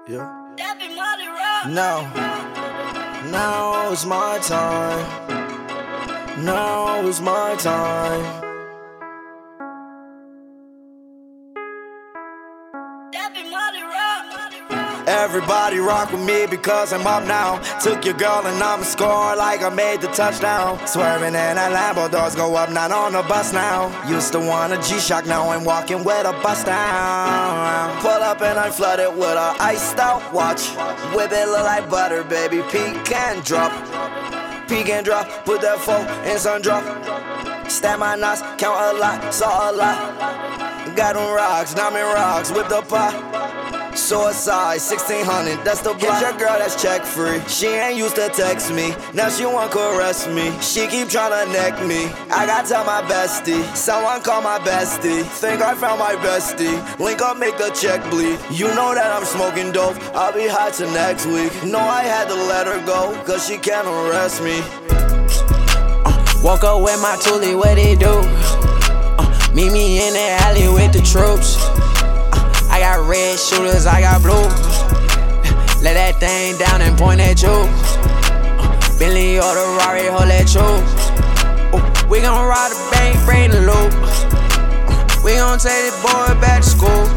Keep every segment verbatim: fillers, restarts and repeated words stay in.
Yeah. Now, now is my time. Now is my time. Everybody rock with me because I'm up now. Took your girl and I'ma score like I made the touchdown. Swerving in that Lambo, doors go up, not on the bus now. Used to want a G-Shock, now I'm walking with a bust down. Pull up and I'm flooded with a iced out watch. Whip it look like butter, baby, peek and drop. Peek and drop, put that phone in sun drop. Stab my knots, count a lot, saw a lot. Got them rocks, diamond rocks, whip the pot. Suicide, sixteen hundred, that's the block. Get your girl that's check free. She ain't used to text me, now she want caress me. She keep tryna neck me, I gotta tell my bestie. Someone call my bestie, think I found my bestie. Link up, make the check bleed. You know that I'm smoking dope, I'll be high till next week. Know I had to let her go, cause she can't arrest me. uh, Woke up with my toolie, what it do? Uh, meet me in the alley with the troops. I got red shooters, I got blue. Let that thing down and point at you. uh, Bentley or the Rari, hold that you. uh, We gon' ride the bank, bring the loop. uh, We gon' take this boy back to school.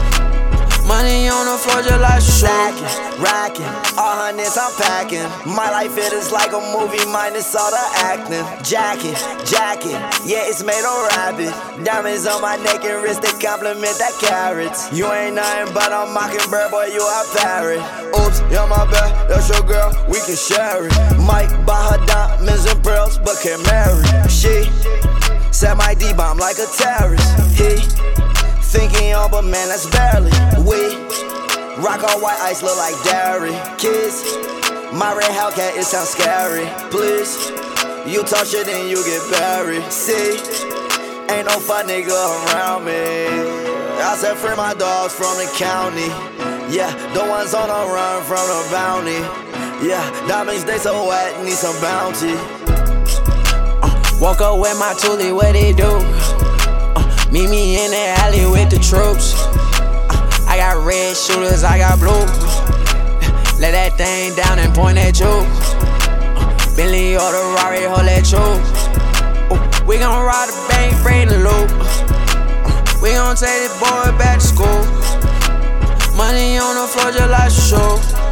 Money on the floor just like Stacking, racking, all hundreds I'm packing. My life it is like a movie minus all the acting. Jacket, jacket, yeah it's made of rabbit. Diamonds on my neck and wrist, they compliment that carrots. You ain't nothing but a mockingbird, boy you a parrot. Oops, yeah my bad, that's your girl, we can share it. Might buy her diamonds and pearls, but can't marry. She set my D-bomb like a terrorist. He thinking on, but man, that's barely. We rock all white ice, look like dairy. Kids, my red Hellcat, it sounds scary. Please, you talk shit and you get buried. See, ain't no fun nigga around me. I said free my dogs from the county. Yeah, the ones on the run from the bounty. Yeah, diamonds they so wet, need some bounty. uh, Woke up with my toolie, what it do? Meet me in the alley with the troops. uh, I got red shooters, I got blue. Let that thing down and point at you. uh, Bentley or the Rari, hold that you. uh, We gon' ride the bank, bring the loop. uh, We gon' take this boy back to school. Money on the floor just like a shoe.